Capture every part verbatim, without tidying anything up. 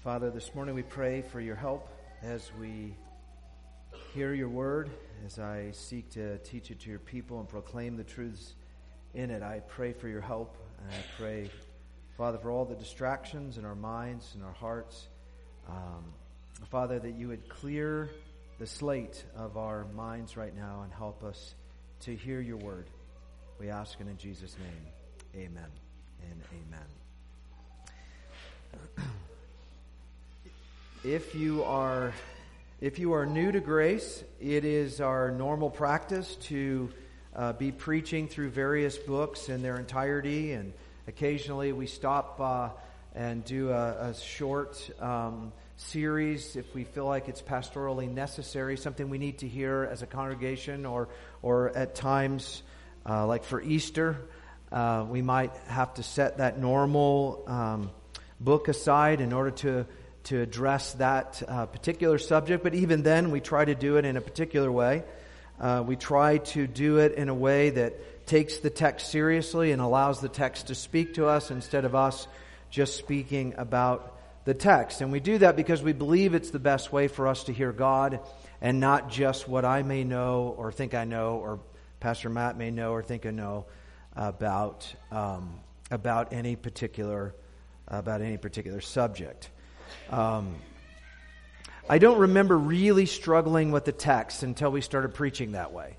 Father, this morning we pray for your help as we hear your word, as I seek to teach it to your people and proclaim the truths in it. I pray for your help, and I pray, Father, for all the distractions in our minds and our hearts. Um, Father, that you would clear the slate of our minds right now and help us to hear your word. We ask it in Jesus' name. Amen and amen. If you are if you are new to grace, it is our normal practice to uh, be preaching through various books in their entirety, and occasionally we stop uh, and do a, a short um, series if we feel like it's pastorally necessary, something we need to hear as a congregation, or or at times uh, like for Easter, uh, we might have to set that normal um, book aside in order to to address that uh, particular subject. But even then, we try to do it in a particular way. Uh, we try to do it in a way that takes the text seriously and allows the text to speak to us instead of us just speaking about the text. And we do that because we believe it's the best way for us to hear God, and not just what I may know or think I know, or Pastor Matt may know or think I know about um, about any particular about any particular subject. Um, I don't remember really struggling with the text until we started preaching that way.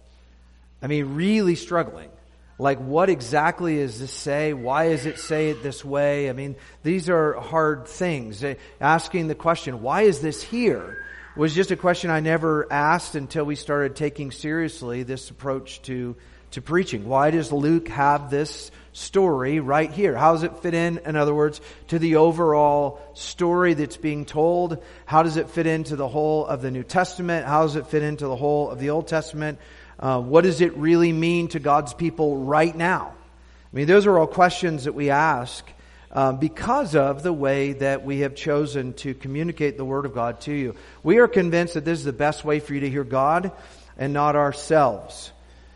I mean, really struggling. Like, what exactly does this say? Why does it say it this way? I mean, these are hard things. Asking the question, why is this here, was just a question I never asked until we started taking seriously this approach to to preaching. Why does Luke have this story right here? How does it fit in, in other words, to the overall story that's being told? How does it fit into the whole of the New Testament? How does it fit into the whole of the Old Testament? Uh, what does it really mean to God's people right now? I mean, those are all questions that we ask uh, because of the way that we have chosen to communicate the Word of God to you. We are convinced that this is the best way for you to hear God and not ourselves.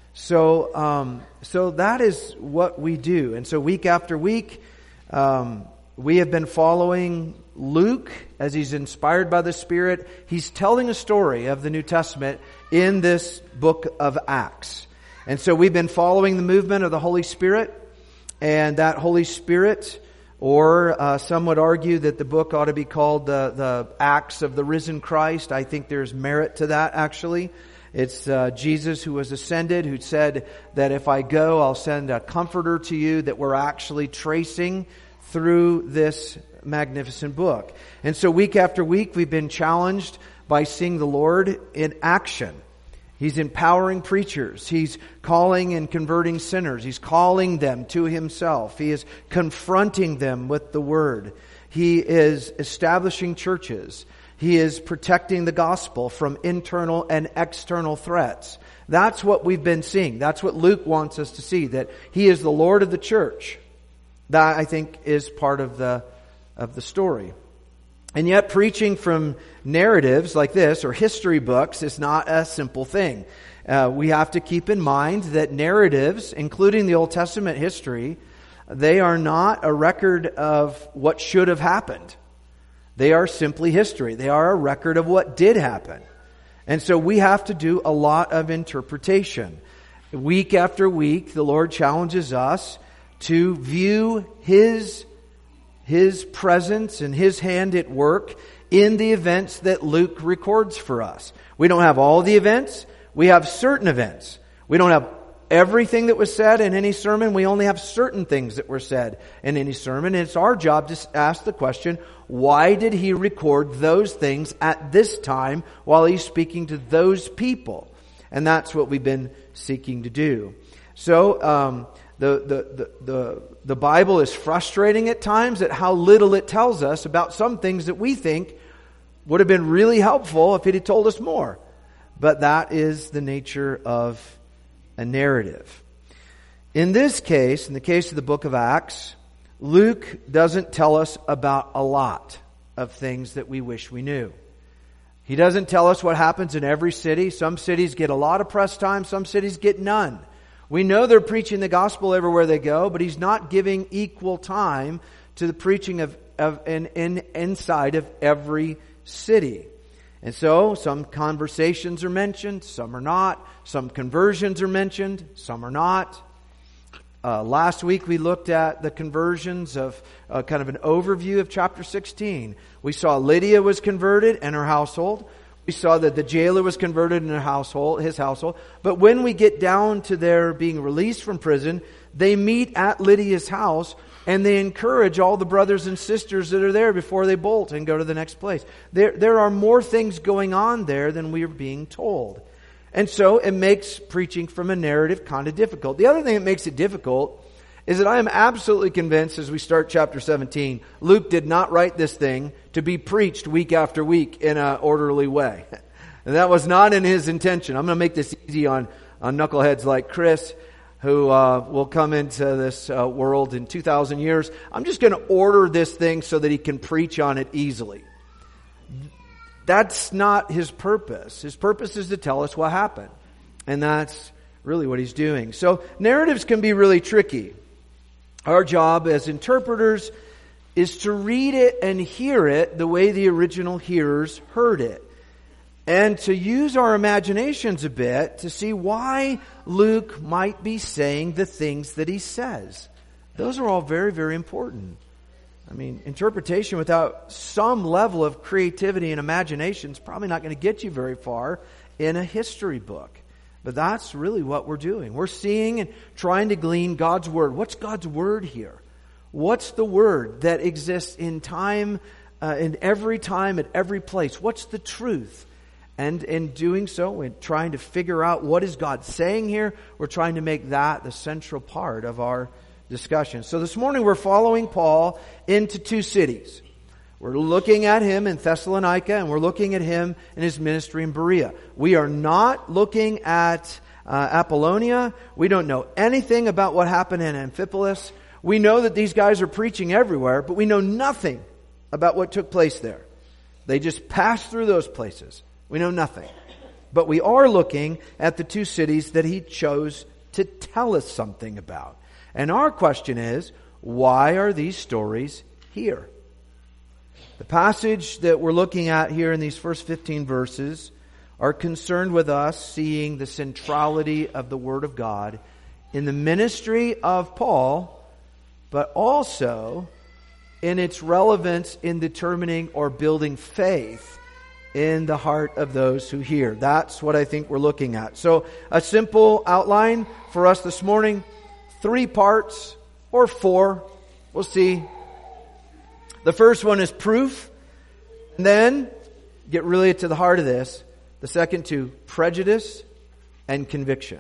So, um, so that is what we do. And so week after week, um, we have been following Luke as he's inspired by the Spirit. He's telling a story of the New Testament in this book of Acts. And so we've been following the movement of the Holy Spirit, and that Holy Spirit, or uh, some would argue that the book ought to be called the, the Acts of the Risen Christ. I think there's merit to that, actually. It's uh, Jesus who was ascended, who said that if I go, I'll send a comforter to you, that we're actually tracing through this magnificent book. And so week after week, we've been challenged by seeing the Lord in action. He's empowering preachers. He's calling and converting sinners. He's calling them to Himself. He is confronting them with the Word. He is establishing churches. He is protecting the gospel from internal and external threats. That's what we've been seeing. That's what Luke wants us to see, that He is the Lord of the church. That, I think, is part of the of the story. And yet, preaching from narratives like this, or history books, is not a simple thing. Uh, we have to keep in mind that narratives, including the Old Testament history, they are not a record of what should have happened. They are simply history. They are a record of what did happen. And so we have to do a lot of interpretation. Week after week, the Lord challenges us to view His, His presence and His hand at work in the events that Luke records for us. We don't have all the events. We have certain events. We don't have everything that was said in any sermon. We only have certain things that were said in any sermon. And it's our job to ask the question, why did he record those things at this time while he's speaking to those people? And that's what we've been seeking to do. So um, the, the, the, the, the Bible is frustrating at times at how little it tells us about some things that we think would have been really helpful if it had told us more. But that is the nature of a narrative. In this case, in the case of the book of Acts, Luke doesn't tell us about a lot of things that we wish we knew. He doesn't tell us what happens in every city. Some cities get a lot of press time, some cities get none. We know they're preaching the gospel everywhere they go, but He's not giving equal time to the preaching of of, in, in, inside of every city. And so some conversations are mentioned, some are not. Some conversions are mentioned, some are not. Uh, last week we looked at the conversions of uh, kind of an overview of chapter sixteen. We saw Lydia was converted and her household. We saw that the jailer was converted in her household, his household. But when we get down to their being released from prison, they meet at Lydia's house and they encourage all the brothers and sisters that are there before they bolt and go to the next place. There, there are more things going on there than we are being told. And so it makes preaching from a narrative kind of difficult. The other thing that makes it difficult is that I am absolutely convinced as we start chapter seventeen, Luke did not write this thing to be preached week after week in an orderly way. And that was not in his intention. I'm going to make this easy on, on knuckleheads like Chris, who uh, will come into this uh, world in two thousand years. I'm just going to order this thing so that he can preach on it easily. That's not his purpose. His purpose is to tell us what happened. And that's really what he's doing. So narratives can be really tricky. Our job as interpreters is to read it and hear it the way the original hearers heard it. And to use our imaginations a bit to see why Luke might be saying the things that he says. Those are all very, very important. I mean, interpretation without some level of creativity and imagination is probably not going to get you very far in a history book. But that's really what we're doing. We're seeing and trying to glean God's Word. What's God's Word here? What's the Word that exists in time, uh, in every time, at every place? What's the truth? And in doing so, we're trying to figure out what is God saying here. We're trying to make that the central part of our discussion. So this morning we're following Paul into two cities. We're looking at him in Thessalonica and we're looking at him in his ministry in Berea. We are not looking at uh, Apollonia. We don't know anything about what happened in Amphipolis. We know that these guys are preaching everywhere, but we know nothing about what took place there. They just passed through those places. We know nothing. But we are looking at the two cities that he chose to tell us something about. And our question is, why are these stories here? The passage that we're looking at here in these first fifteen verses are concerned with us seeing the centrality of the Word of God in the ministry of Paul, but also in its relevance in determining or building faith in the heart of those who hear. That's what I think we're looking at. So a simple outline for us this morning. Three parts, or four. We'll see. The first one is proof. And then, get really to the heart of this. The second two, prejudice and conviction.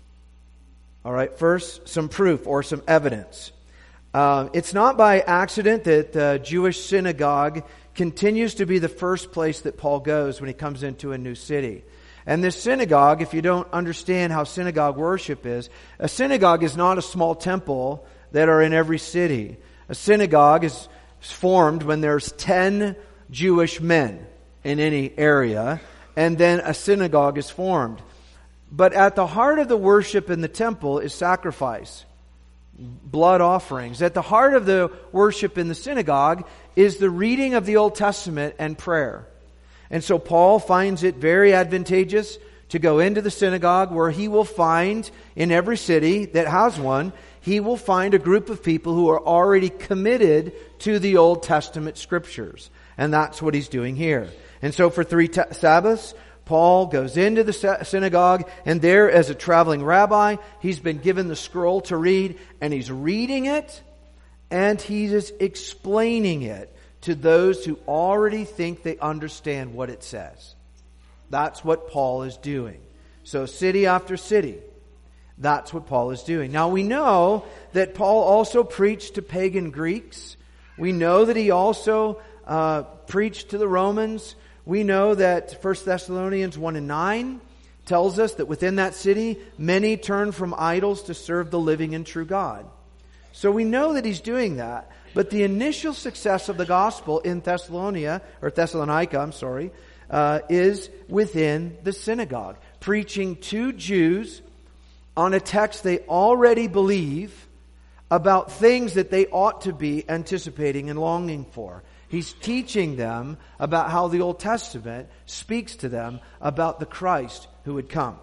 All right, first, some proof or some evidence. Uh, it's not by accident that the Jewish synagogue continues to be the first place that Paul goes when he comes into a new city. And this synagogue, if you don't understand how synagogue worship is, a synagogue is not a small temple that are in every city. A synagogue is formed when there's ten Jewish men in any area, and then a synagogue is formed. But at the heart of the worship in the temple is sacrifice, blood offerings. At the heart of the worship in the synagogue is the reading of the Old Testament and prayer. And so Paul finds it very advantageous to go into the synagogue where he will find, in every city that has one, he will find a group of people who are already committed to the Old Testament scriptures. And that's what he's doing here. And so for three t- Sabbaths, Paul goes into the synagogue, and there as a traveling rabbi, he's been given the scroll to read, and he's reading it, and he is explaining it to those who already think they understand what it says. That's what Paul is doing. So city after city, that's what Paul is doing. Now we know that Paul also preached to pagan Greeks. We know that he also uh, preached to the Romans. We know that First Thessalonians one and nine tells us that within that city, many turned from idols to serve the living and true God. So we know that he's doing that. But the initial success of the gospel in Thessalonica, or Thessalonica, I'm sorry, uh, is within the synagogue. Preaching to Jews on a text they already believe about things that they ought to be anticipating and longing for. He's teaching them about how the Old Testament speaks to them about the Christ who would come.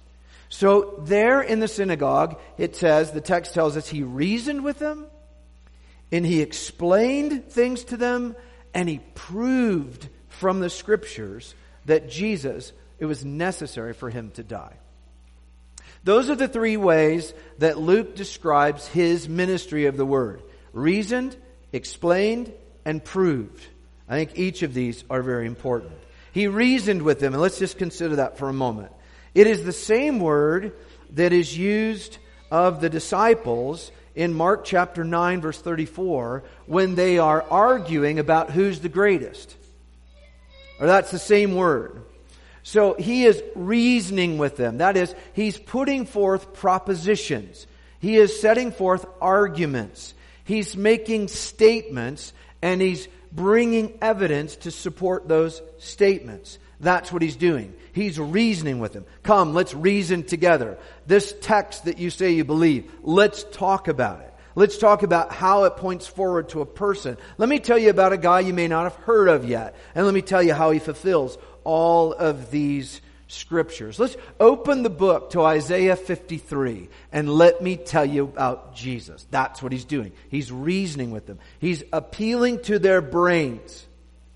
So there in the synagogue, it says, the text tells us, he reasoned with them, and he explained things to them, and he proved from the Scriptures that Jesus, it was necessary for him to die. Those are the three ways that Luke describes his ministry of the Word. Reasoned, explained, and proved. I think each of these are very important. He reasoned with them, and let's just consider that for a moment. It is the same word that is used of the disciples in Mark chapter nine, verse thirty-four, when they are arguing about who's the greatest. Or that's the same word. So he is reasoning with them. That is, he's putting forth propositions. He is setting forth arguments. He's making statements, and he's bringing evidence to support those statements. That's what he's doing. He's reasoning with them. Come, let's reason together. This text that you say you believe, let's talk about it. Let's talk about how it points forward to a person. Let me tell you about a guy you may not have heard of yet. And let me tell you how he fulfills all of these Scriptures. Let's open the book to Isaiah fifty-three and let me tell you about Jesus. That's what he's doing. He's reasoning with them. He's appealing to their brains.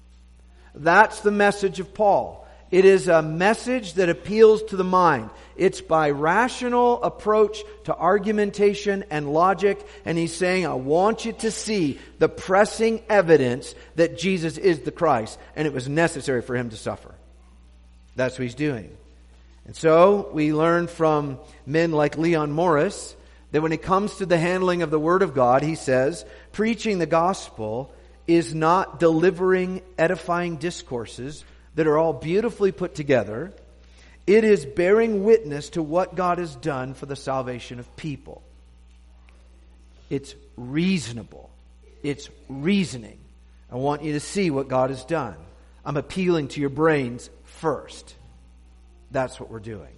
That's the message of Paul. It is a message that appeals to the mind. It's by rational approach to argumentation and logic. And he's saying, I want you to see the pressing evidence that Jesus is the Christ. And it was necessary for him to suffer. That's what he's doing. And so we learn from men like Leon Morris that when it comes to the handling of the Word of God, he says, preaching the gospel is not delivering edifying discourses that are all beautifully put together. It is bearing witness to what God has done for the salvation of people. It's reasonable. It's reasoning. I want you to see what God has done. I'm appealing to your brains first. That's what we're doing.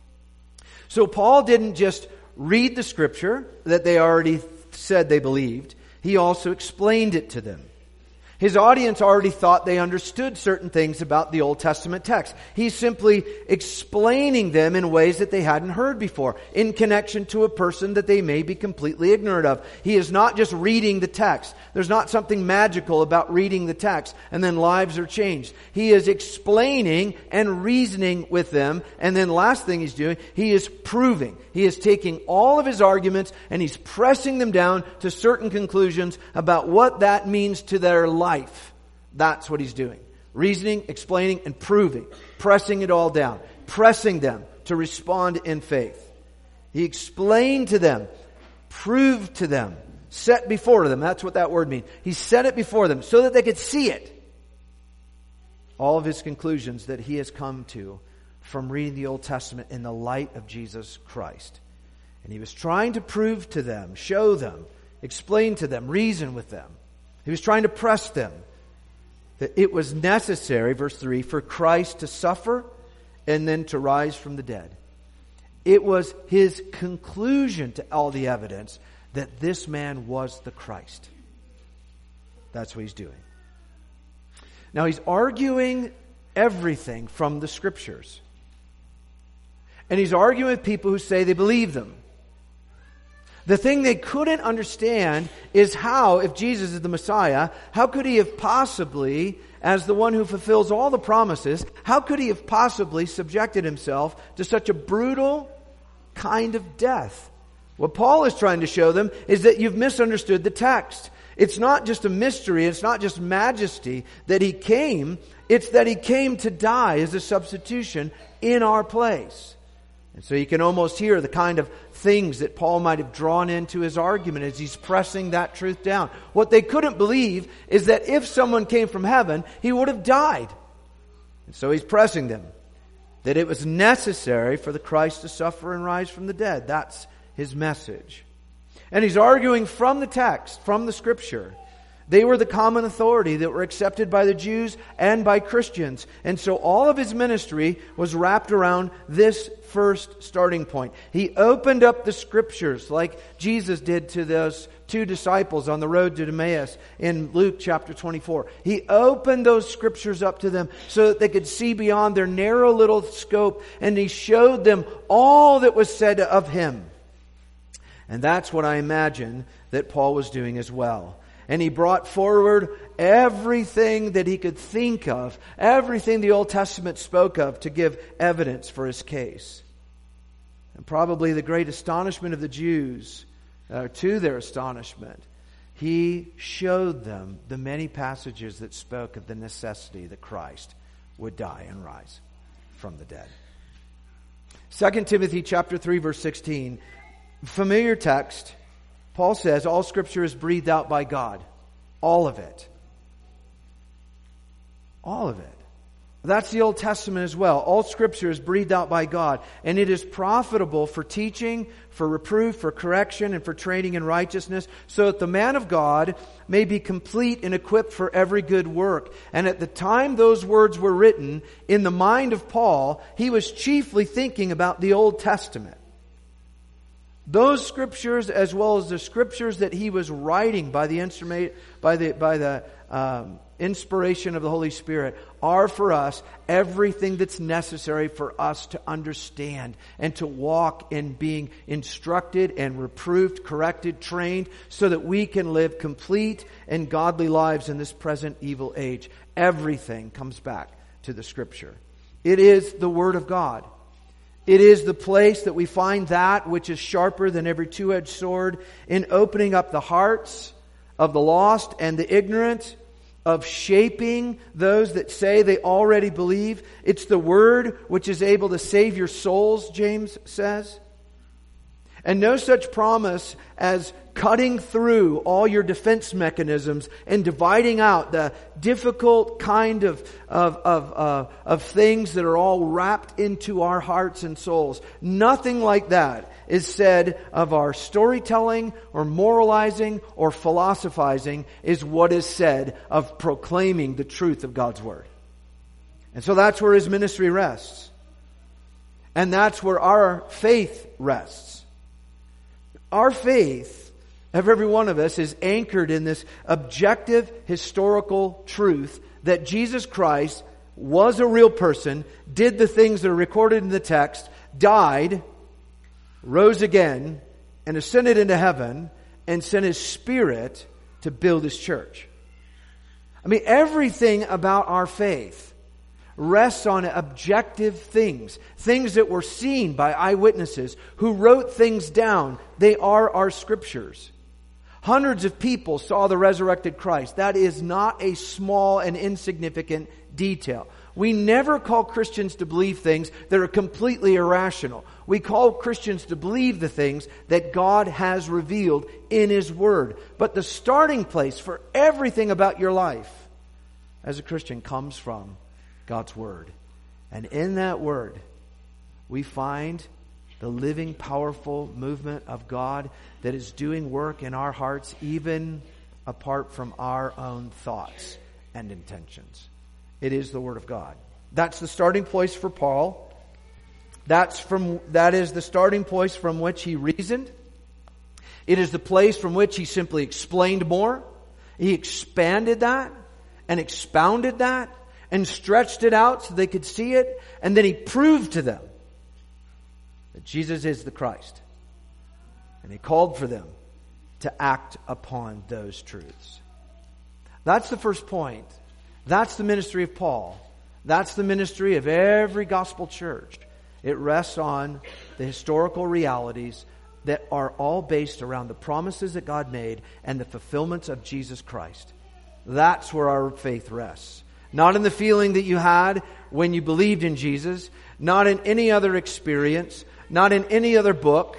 So Paul didn't just read the Scripture that they already said they believed. He also explained it to them. His audience already thought they understood certain things about the Old Testament text. He's simply explaining them in ways that they hadn't heard before, in connection to a person that they may be completely ignorant of. He is not just reading the text. There's not something magical about reading the text and then lives are changed. He is explaining and reasoning with them. And then last thing he's doing, he is proving. He is taking all of his arguments and he's pressing them down to certain conclusions about what that means to their life. Life. That's what he's doing. Reasoning, explaining, and proving. Pressing it all down. Pressing them to respond in faith. He explained to them. Proved to them. Set before them. That's what that word means. He set it before them so that they could see it. All of his conclusions that he has come to from reading the Old Testament in the light of Jesus Christ. And he was trying to prove to them, show them, explain to them, reason with them. He was trying to press them that it was necessary, verse three, for Christ to suffer and then to rise from the dead. It was his conclusion to all the evidence that this man was the Christ. That's what he's doing. Now he's arguing everything from the Scriptures. And he's arguing with people who say they believe them. The thing they couldn't understand is how, if Jesus is the Messiah, how could he have possibly, as the one who fulfills all the promises, how could he have possibly subjected himself to such a brutal kind of death? What Paul is trying to show them is that you've misunderstood the text. It's not just a mystery, it's not just majesty that he came, it's that he came to die as a substitution in our place. And so you can almost hear the kind of things that Paul might have drawn into his argument as he's pressing that truth down. What they couldn't believe is that if someone came from heaven, he would have died. And so he's pressing them that it was necessary for the Christ to suffer and rise from the dead. That's his message. And he's arguing from the text, from the Scripture, They were the common authority that were accepted by the Jews and by Christians. And so all of his ministry was wrapped around this first starting point. He opened up the Scriptures like Jesus did to those two disciples on the road to Emmaus in Luke chapter twenty-four. He opened those Scriptures up to them so that they could see beyond their narrow little scope, and He showed them all that was said of Him. And that's what I imagine that Paul was doing as well. And he brought forward everything that he could think of, everything the Old Testament spoke of to give evidence for his case. And probably the great astonishment of the Jews, uh, to their astonishment, he showed them the many passages that spoke of the necessity that Christ would die and rise from the dead. Second Timothy chapter three, verse sixteen, familiar text. Paul says, all Scripture is breathed out by God. All of it. All of it. That's the Old Testament as well. All Scripture is breathed out by God. And it is profitable for teaching, for reproof, for correction, and for training in righteousness, so that the man of God may be complete and equipped for every good work. And at the time those words were written, in the mind of Paul, he was chiefly thinking about the Old Testament. Those Scriptures, as well as the Scriptures that he was writing by the instrument, by the by the um, inspiration of the Holy Spirit, are for us everything that's necessary for us to understand and to walk in being instructed and reproved, corrected, trained, so that we can live complete and godly lives in this present evil age. Everything comes back to the Scripture. It is the Word of God. It is the place that we find that which is sharper than every two-edged sword, in opening up the hearts of the lost and the ignorant, of shaping those that say they already believe. It's the Word which is able to save your souls, James says. And no such promise as cutting through all your defense mechanisms and dividing out the difficult kind of of of, uh, of things that are all wrapped into our hearts and souls. Nothing like that is said of our storytelling or moralizing or philosophizing, is what is said of proclaiming the truth of God's Word. And so that's where his ministry rests. And that's where our faith rests. Our faith of every one of us is anchored in this objective historical truth that Jesus Christ was a real person, did the things that are recorded in the text, died, rose again, and ascended into heaven, and sent His Spirit to build His church. I mean, everything about our faith rests on objective things. Things that were seen by eyewitnesses who wrote things down. They are our Scriptures. Hundreds of people saw the resurrected Christ. That is not a small and insignificant detail. We never call Christians to believe things that are completely irrational. We call Christians to believe the things that God has revealed in His Word. But the starting place for everything about your life as a Christian comes from God's Word. And in that Word, we find the living, powerful movement of God that is doing work in our hearts, even apart from our own thoughts and intentions. It is the Word of God. That's the starting place for Paul. That's from, that is the starting place from which he reasoned. It is the place from which he simply explained more. He expanded that and expounded that and stretched it out so they could see it. And then he proved to them that Jesus is the Christ. And he called for them to act upon those truths. That's the first point. That's the ministry of Paul. That's the ministry of every gospel church. It rests on the historical realities that are all based around the promises that God made and the fulfillments of Jesus Christ. That's where our faith rests. Not in the feeling that you had when you believed in Jesus, not in any other experience, not in any other book,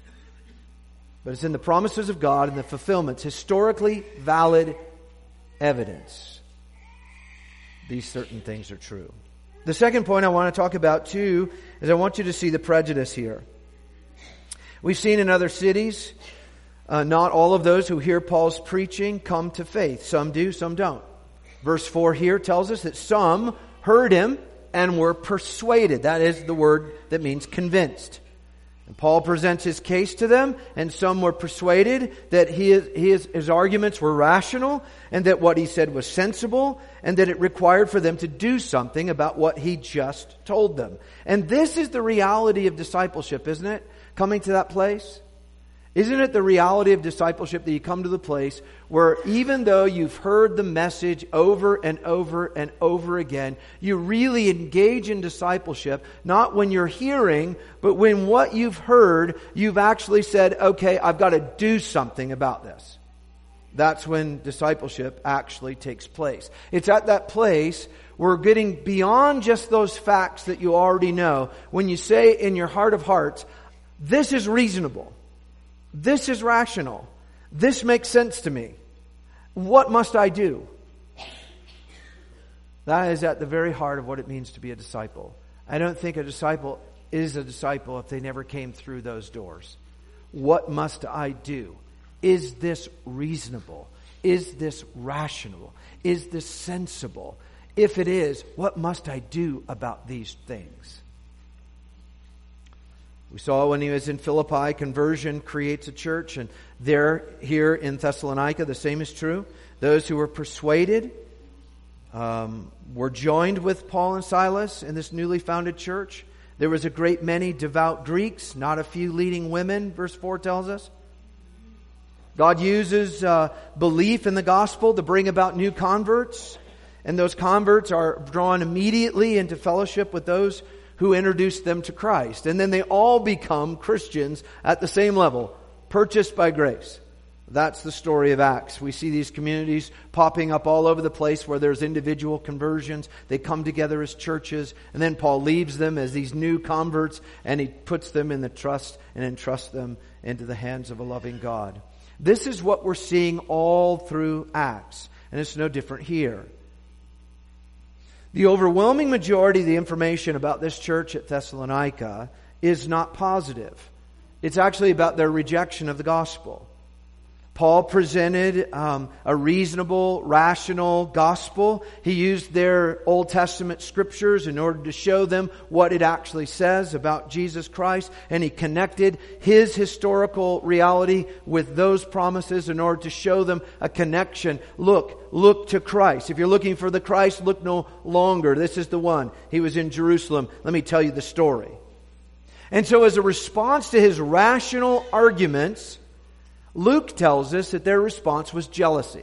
but it's in the promises of God and the fulfillments, historically valid evidence. These certain things are true. The second point I want to talk about too is I want you to see the prejudice here. We've seen in other cities Uh, not all of those who hear Paul's preaching come to faith. Some do, some don't. Verse four here tells us that some heard him and were persuaded. That is the word that means convinced. And Paul presents his case to them, and some were persuaded that his, his, his arguments were rational, and that what he said was sensible, and that it required for them to do something about what he just told them. And this is the reality of discipleship, isn't it? Coming to that place. Isn't it the reality of discipleship that you come to the place where even though you've heard the message over and over and over again, you really engage in discipleship, not when you're hearing, but when what you've heard, you've actually said, okay, I've got to do something about this. That's when discipleship actually takes place. It's at that place where we're getting beyond just those facts that you already know. When you say in your heart of hearts, this is reasonable. This is rational. This makes sense to me. What must I do? That is at the very heart of what it means to be a disciple. I don't think a disciple is a disciple if they never came through those doors. What must I do? Is this reasonable? Is this rational? Is this sensible? If it is, what must I do about these things? We saw when he was in Philippi, conversion creates a church, and there, here in Thessalonica, the same is true. Those who were persuaded um, were joined with Paul and Silas in this newly founded church. There was a great many devout Greeks, not a few leading women, verse four tells us. God uses uh, belief in the gospel to bring about new converts, and those converts are drawn immediately into fellowship with those who introduced them to Christ. And then they all become Christians at the same level, purchased by grace. That's the story of Acts. We see these communities popping up all over the place where there's individual conversions. They come together as churches, and then Paul leaves them as these new converts, and he puts them in the trust and entrusts them into the hands of a loving God. This is what we're seeing all through Acts, and it's no different here. The overwhelming majority of the information about this church at Thessalonica is not positive. It's actually about their rejection of the gospel. Paul presented um, a reasonable, rational gospel. He used their Old Testament scriptures in order to show them what it actually says about Jesus Christ. And he connected his historical reality with those promises in order to show them a connection. Look, look to Christ. If you're looking for the Christ, look no longer. This is the one. He was in Jerusalem. Let me tell you the story. And so as a response to his rational arguments, Luke tells us that their response was jealousy.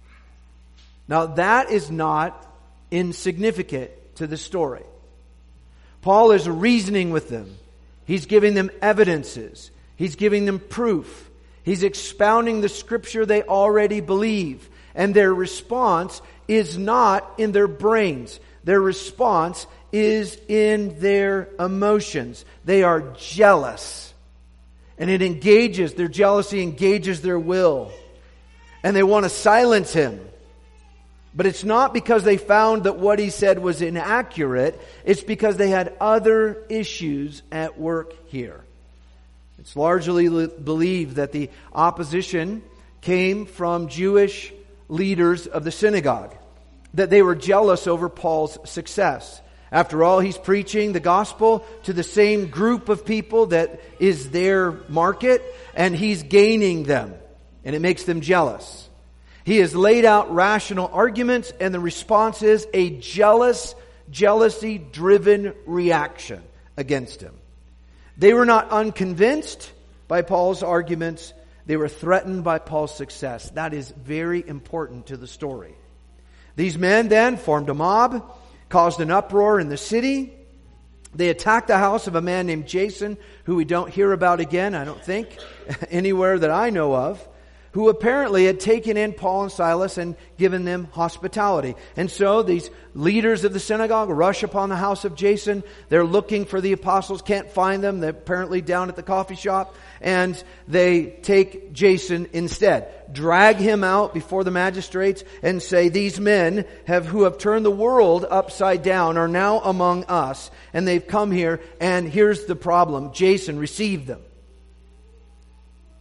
Now that is not insignificant to the story. Paul is reasoning with them. He's giving them evidences. He's giving them proof. He's expounding the scripture they already believe. And their response is not in their brains. Their response is in their emotions. They are jealous. And it engages, their jealousy engages their will. And they want to silence him. But it's not because they found that what he said was inaccurate. It's because they had other issues at work here. It's largely believed that the opposition came from Jewish leaders of the synagogue. That they were jealous over Paul's success. After all, he's preaching the gospel to the same group of people that is their market, and he's gaining them, and it makes them jealous. He has laid out rational arguments, and the response is a jealous, jealousy-driven reaction against him. They were not unconvinced by Paul's arguments. They were threatened by Paul's success. That is very important to the story. These men then formed a mob, caused an uproar in the city. They attacked the house of a man named Jason, who we don't hear about again, I don't think, anywhere that I know of, who apparently had taken in Paul and Silas and given them hospitality. And so these leaders of the synagogue rush upon the house of Jason. They're looking for the apostles, can't find them. They're apparently down at the coffee shop. And they take Jason instead, drag him out before the magistrates and say, these men have who have turned the world upside down are now among us. And they've come here, and here's the problem. Jason received them.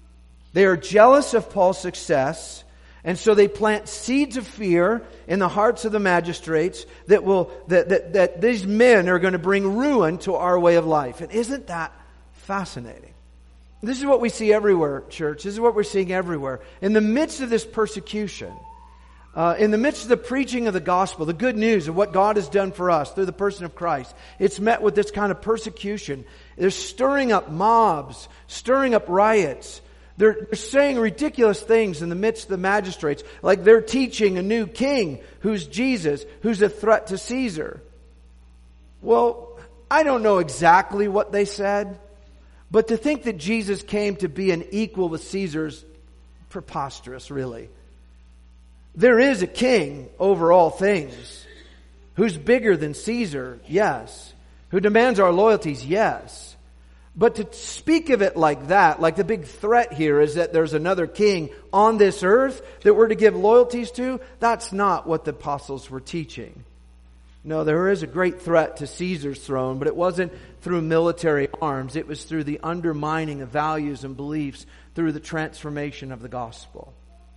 They are jealous of Paul's success, and so they plant seeds of fear in the hearts of the magistrates that will that, that, that these men are going to bring ruin to our way of life. And isn't that fascinating? This is what we see everywhere, church. This is what we're seeing everywhere. In the midst of this persecution, uh, in the midst of the preaching of the gospel, the good news of what God has done for us through the person of Christ, it's met with this kind of persecution. They're stirring up mobs, stirring up riots. They're, they're saying ridiculous things in the midst of the magistrates, like they're teaching a new king who's Jesus, who's a threat to Caesar. Well, I don't know exactly what they said, but to think that Jesus came to be an equal with Caesar is preposterous, really. There is a king over all things who's bigger than Caesar, yes. Who demands our loyalties, yes. But to speak of it like that, like the big threat here is that there's another king on this earth that we're to give loyalties to, that's not what the apostles were teaching. No, there is a great threat to Caesar's throne, but it wasn't through military arms. It was through the undermining of values and beliefs, through the transformation of the gospel.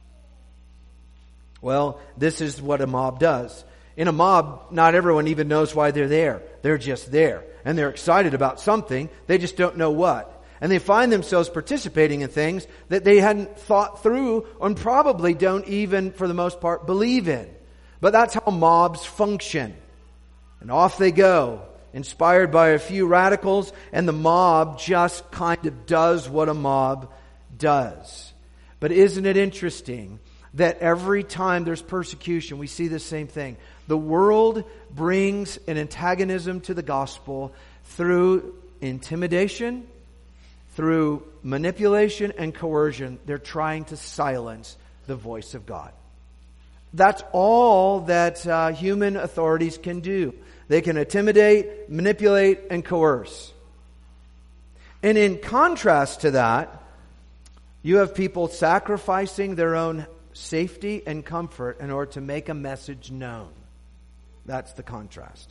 Well, this is what a mob does. In a mob, not everyone even knows why they're there. They're just there. And they're excited about something. They just don't know what. And they find themselves participating in things that they hadn't thought through and probably don't even, for the most part, believe in. But that's how mobs function. And off they go, inspired by a few radicals, and the mob just kind of does what a mob does. But isn't it interesting that every time there's persecution, we see the same thing? The world brings an antagonism to the gospel through intimidation, through manipulation and coercion. They're trying to silence the voice of God. That's all that uh, human authorities can do. They can intimidate, manipulate, and coerce. And in contrast to that, you have people sacrificing their own safety and comfort in order to make a message known. That's the contrast.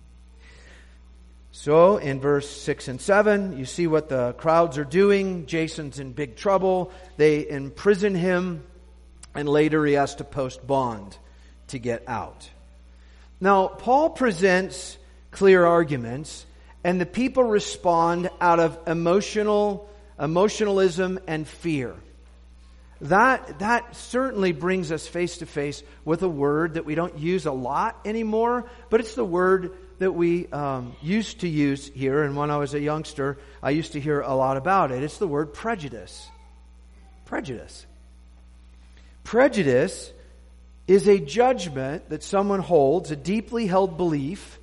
So in verse six and seven, you see what the crowds are doing. Jason's in big trouble. They imprison him, and later he has to post bond to get out. Now, Paul presents clear arguments, and the people respond out of emotional, emotionalism and fear. That, that certainly brings us face to face with a word that we don't use a lot anymore, but it's the word that we um, used to use here. And when I was a youngster, I used to hear a lot about it. It's the word prejudice. Prejudice. Prejudice is a judgment that someone holds, a deeply held belief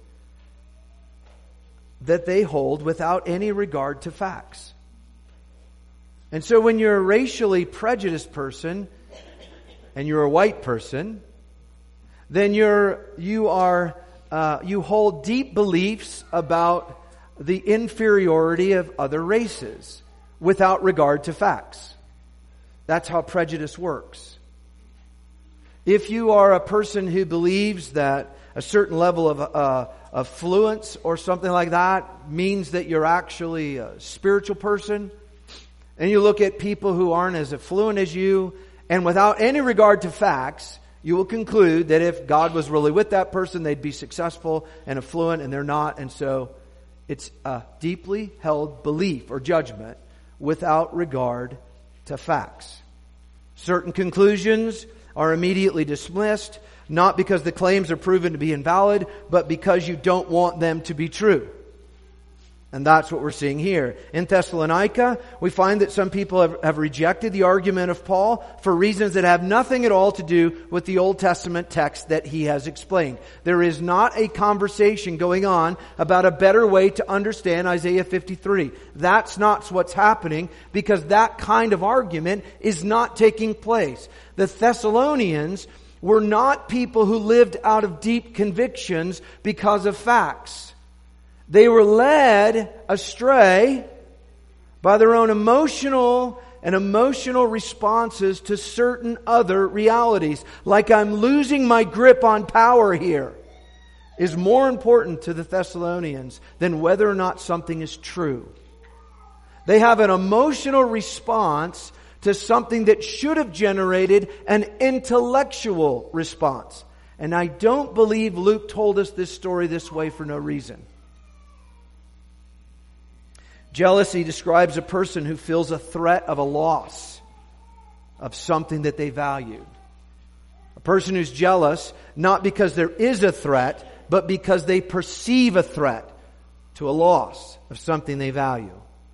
that they hold without any regard to facts. And so when you're a racially prejudiced person and you're a white person, then you're you are uh, you hold deep beliefs about the inferiority of other races without regard to facts. That's how prejudice works. If you are a person who believes that a certain level of uh, affluence or something like that means that you're actually a spiritual person, and you look at people who aren't as affluent as you, and without any regard to facts, you will conclude that if God was really with that person, they'd be successful and affluent, and they're not. And so it's a deeply held belief or judgment without regard to facts. Certain conclusions are immediately dismissed, not because the claims are proven to be invalid, but because you don't want them to be true. And that's what we're seeing here. In Thessalonica, we find that some people have, have rejected the argument of Paul for reasons that have nothing at all to do with the Old Testament text that he has explained. There is not a conversation going on about a better way to understand Isaiah fifty-three. That's not what's happening, because that kind of argument is not taking place. The Thessalonians were not people who lived out of deep convictions because of facts. They were led astray by their own emotional and emotional responses to certain other realities. Like, I'm losing my grip on power here, is more important to the Thessalonians than whether or not something is true. They have an emotional response to something that should have generated an intellectual response. And I don't believe Luke told us this story this way for no reason. Jealousy describes a person who feels a threat of a loss of something that they valued. A person who's jealous, not because there is a threat, but because they perceive a threat to a loss of something they value.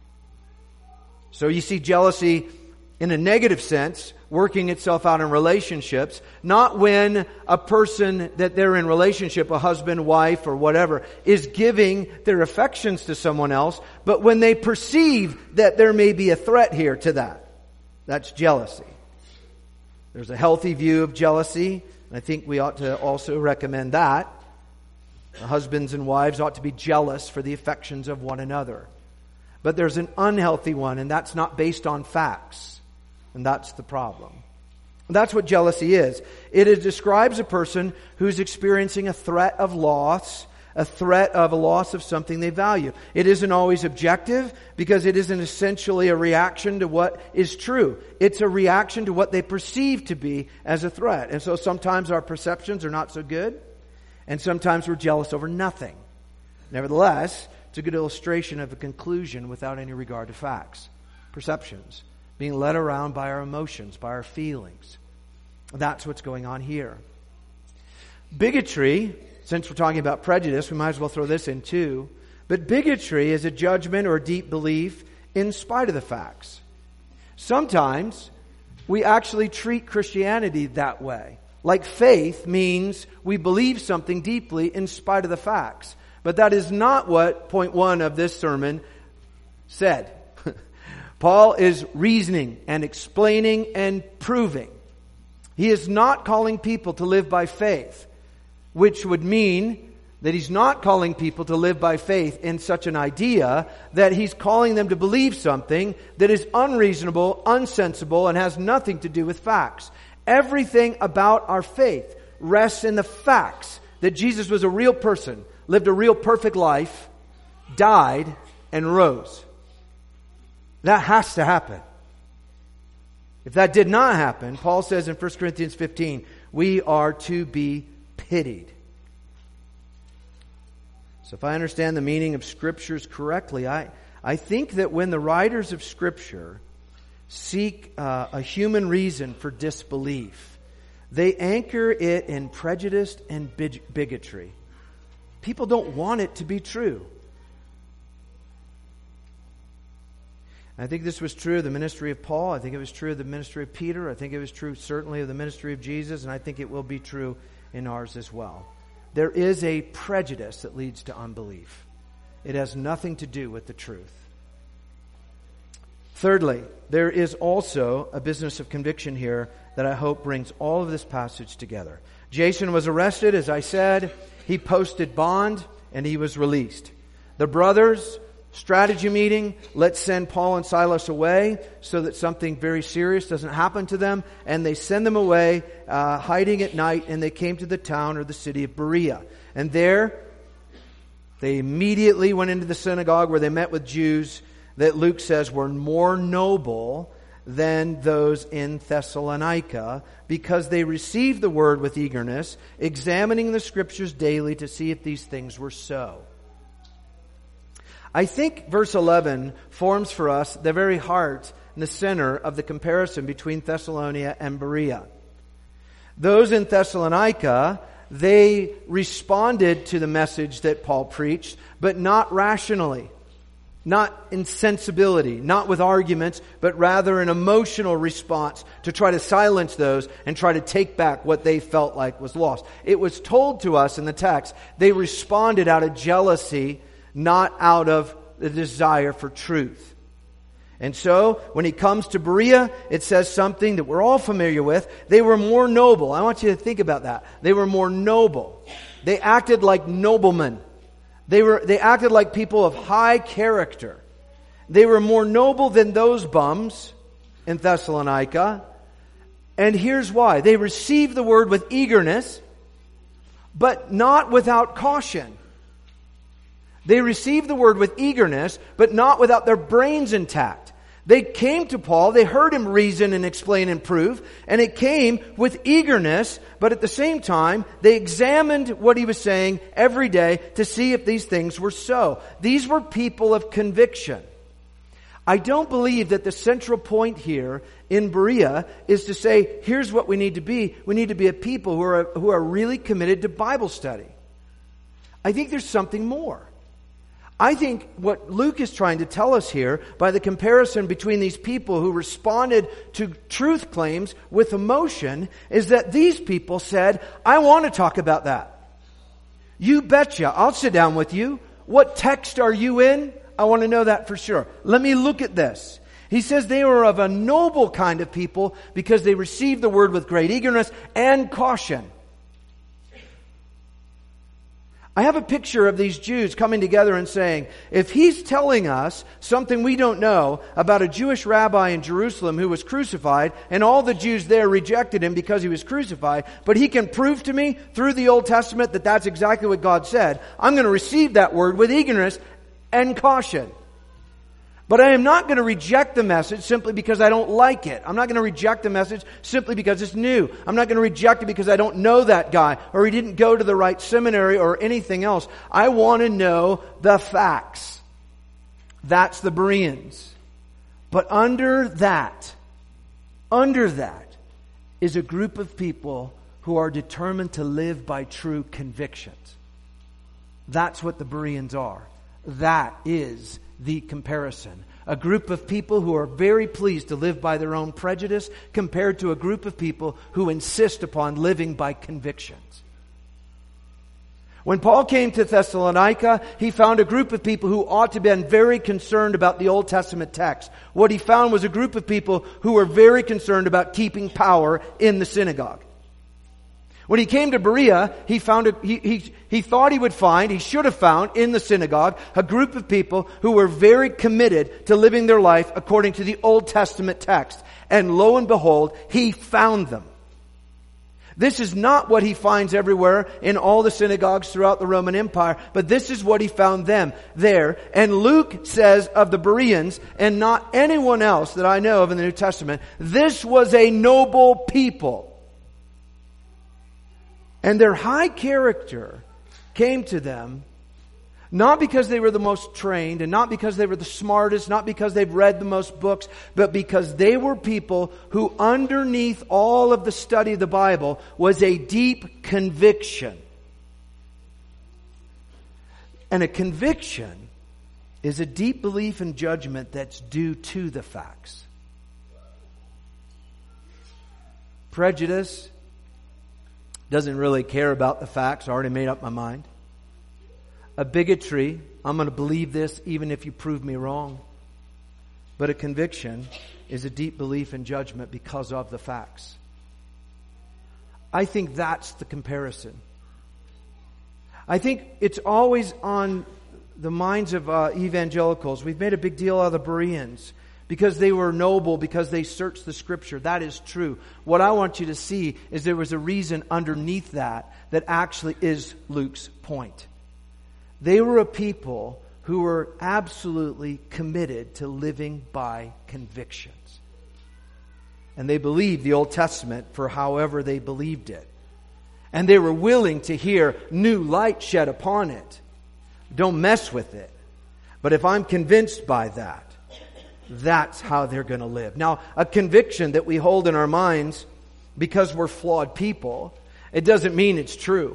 So you see jealousy in a negative sense working itself out in relationships, not when a person that they're in relationship, a husband, wife, or whatever, is giving their affections to someone else, but when they perceive that there may be a threat here to that. That's jealousy. There's a healthy view of jealousy, and I think we ought to also recommend that. The husbands and wives ought to be jealous for the affections of one another. But there's an unhealthy one, and that's not based on facts. And that's the problem. That's what jealousy is. It is, describes a person who's experiencing a threat of loss, a threat of a loss of something they value. It isn't always objective because it isn't essentially a reaction to what is true. It's a reaction to what they perceive to be as a threat. And so sometimes our perceptions are not so good, and sometimes we're jealous over nothing. Nevertheless, it's a good illustration of a conclusion without any regard to facts. Perceptions. Being led around by our emotions, by our feelings. That's what's going on here. Bigotry, since we're talking about prejudice, we might as well throw this in too. But bigotry is a judgment or a deep belief in spite of the facts. Sometimes we actually treat Christianity that way. Like faith means we believe something deeply in spite of the facts. But that is not what point one of this sermon said. Paul is reasoning and explaining and proving. He is not calling people to live by faith, which would mean that he's not calling people to live by faith in such an idea that he's calling them to believe something that is unreasonable, unsensible, and has nothing to do with facts. Everything about our faith rests in the facts that Jesus was a real person, lived a real perfect life, died, and rose. That has to happen. If that did not happen, Paul says in First Corinthians fifteen, we are to be pitied. So if I understand the meaning of Scriptures correctly, I, I think that when the writers of Scripture seek uh, a human reason for disbelief, they anchor it in prejudice and big- bigotry. People don't want it to be true. I think this was true of the ministry of Paul. I think it was true of the ministry of Peter. I think it was true certainly of the ministry of Jesus. And I think it will be true in ours as well. There is a prejudice that leads to unbelief. It has nothing to do with the truth. Thirdly, there is also a business of conviction here that I hope brings all of this passage together. Jason was arrested, as I said. He posted bond, and he was released. The brothers, strategy meeting, let's send Paul and Silas away so that something very serious doesn't happen to them. And they send them away, uh, hiding at night, and they came to the town or the city of Berea. And there, they immediately went into the synagogue where they met with Jews that Luke says were more noble than those in Thessalonica, because they received the word with eagerness, examining the Scriptures daily to see if these things were so. I think verse eleven forms for us the very heart and the center of the comparison between Thessalonica and Berea. Those in Thessalonica, they responded to the message that Paul preached, but not rationally, not in sensibility, not with arguments, but rather an emotional response to try to silence those and try to take back what they felt like was lost. It was told to us in the text, they responded out of jealousy, not out of the desire for truth. And so, when he comes to Berea, it says something that we're all familiar with. They were more noble. I want you to think about that. They were more noble. They acted like noblemen. They were, they acted like people of high character. They were more noble than those bums in Thessalonica. And here's why. They received the word with eagerness, but not without caution. They received the word with eagerness, but not without their brains intact. They came to Paul, they heard him reason and explain and prove, and it came with eagerness, but at the same time, they examined what he was saying every day to see if these things were so. These were people of conviction. I don't believe that the central point here in Berea is to say, here's what we need to be. We need to be a people who are, who are really committed to Bible study. I think there's something more. I think what Luke is trying to tell us here by the comparison between these people who responded to truth claims with emotion is that these people said, I want to talk about that. You betcha. I'll sit down with you. What text are you in? I want to know that for sure. Let me look at this. He says they were of a noble kind of people because they received the word with great eagerness and caution. I have a picture of these Jews coming together and saying, if he's telling us something we don't know about a Jewish rabbi in Jerusalem who was crucified, and all the Jews there rejected him because he was crucified, but he can prove to me through the Old Testament that that's exactly what God said, I'm going to receive that word with eagerness and caution. But I am not going to reject the message simply because I don't like it. I'm not going to reject the message simply because it's new. I'm not going to reject it because I don't know that guy or he didn't go to the right seminary or anything else. I want to know the facts. That's the Bereans. But under that, under that is a group of people who are determined to live by true convictions. That's what the Bereans are. That is the comparison. A group of people who are very pleased to live by their own prejudice compared to a group of people who insist upon living by convictions. When Paul came to Thessalonica, he found a group of people who ought to have been very concerned about the Old Testament text. What he found was a group of people who were very concerned about keeping power in the synagogue. When he came to Berea, he found a, he, he, he thought he would find, he should have found in the synagogue, a group of people who were very committed to living their life according to the Old Testament text. And lo and behold, he found them. This is not what he finds everywhere in all the synagogues throughout the Roman Empire, but this is what he found them there. And Luke says of the Bereans, and not anyone else that I know of in the New Testament, this was a noble people. And their high character came to them not because they were the most trained and not because they were the smartest, not because they've read the most books, but because they were people who underneath all of the study of the Bible was a deep conviction. And a conviction is a deep belief and judgment that's due to the facts. Prejudice doesn't really care about the facts. I already made up my mind. A bigotry, I'm going to believe this even if you prove me wrong. But a conviction is a deep belief and judgment because of the facts. I think that's the comparison. I think it's always on the minds of uh, evangelicals. We've made a big deal out of the Bereans because they were noble, because they searched the Scripture. That is true. What I want you to see is there was a reason underneath that that actually is Luke's point. They were a people who were absolutely committed to living by convictions. And they believed the Old Testament for however they believed it. And they were willing to hear new light shed upon it. Don't mess with it. But if I'm convinced by that, that's how they're going to live. Now, a conviction that we hold in our minds because we're flawed people, it doesn't mean it's true.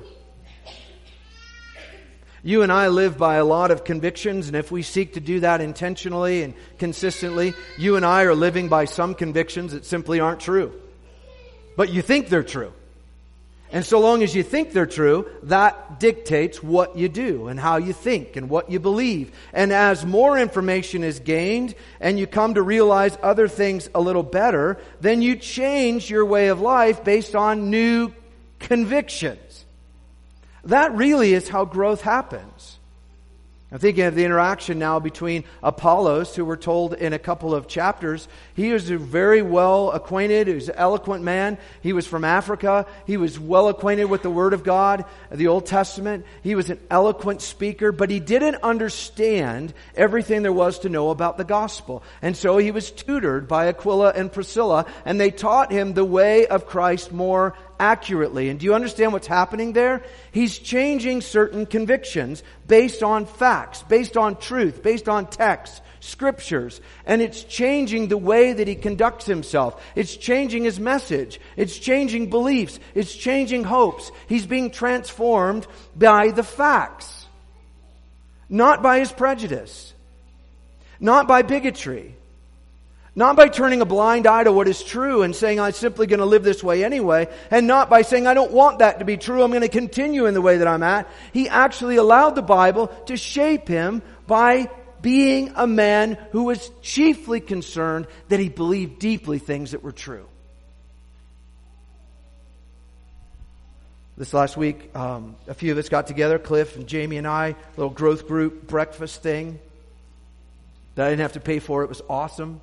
You and I live by a lot of convictions, and if we seek to do that intentionally and consistently, you and I are living by some convictions that simply aren't true. But you think they're true. And so long as you think they're true, that dictates what you do and how you think and what you believe. And as more information is gained and you come to realize other things a little better, then you change your way of life based on new convictions. That really is how growth happens. I'm thinking of the interaction now between Apollos, who we're told in a couple of chapters. He was very well acquainted. He was an eloquent man. He was from Africa. He was well acquainted with the Word of God, the Old Testament. He was an eloquent speaker, but he didn't understand everything there was to know about the gospel. And so he was tutored by Aquila and Priscilla, and they taught him the way of Christ more accurately. And do you understand what's happening there? He's changing certain convictions based on facts, based on truth, based on texts, scriptures. And it's changing the way that he conducts himself. It's changing his message. It's changing beliefs. It's changing hopes. He's being transformed by the facts. Not by his prejudice. Not by bigotry. Not by turning a blind eye to what is true and saying, I'm simply going to live this way anyway. And not by saying, I don't want that to be true. I'm going to continue in the way that I'm at. He actually allowed the Bible to shape him by being a man who was chiefly concerned that he believed deeply things that were true. This last week, um, a few of us got together, Cliff and Jamie and I, a little growth group breakfast thing that I didn't have to pay for. It was awesome.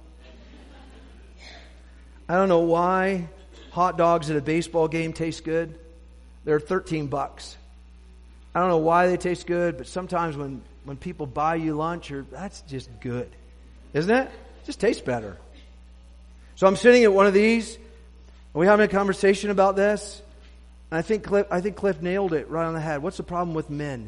I don't know why hot dogs at a baseball game taste good. They're thirteen bucks. I don't know why they taste good, but sometimes when, when people buy you lunch, or that's just good. Isn't it? It just tastes better. So I'm sitting at one of these, and we're having a conversation about this. And I think Cliff, I think Cliff nailed it right on the head. What's the problem with men?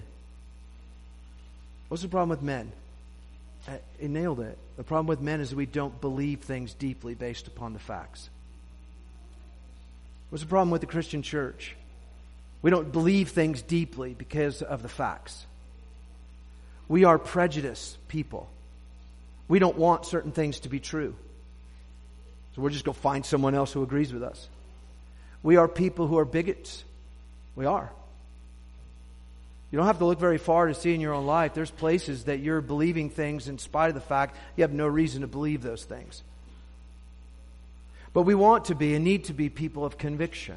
What's the problem with men? He nailed it. The problem with men is we don't believe things deeply based upon the facts. What's the problem with the Christian church? We don't believe things deeply because of the facts. We are prejudiced people. We don't want certain things to be true. So we'll just go find someone else who agrees with us. We are people who are bigots. We are. You don't have to look very far to see in your own life. There's places that you're believing things in spite of the fact you have no reason to believe those things. But we want to be and need to be people of conviction.